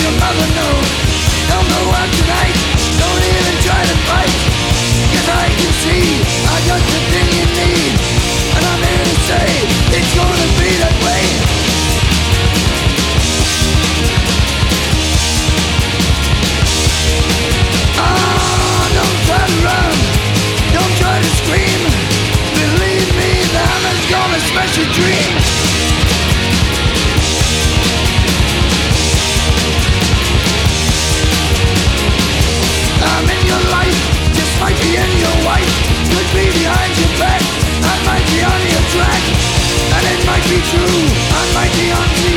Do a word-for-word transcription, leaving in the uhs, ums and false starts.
your mother knows. Don't go out tonight, don't even try to fight, 'cause I can see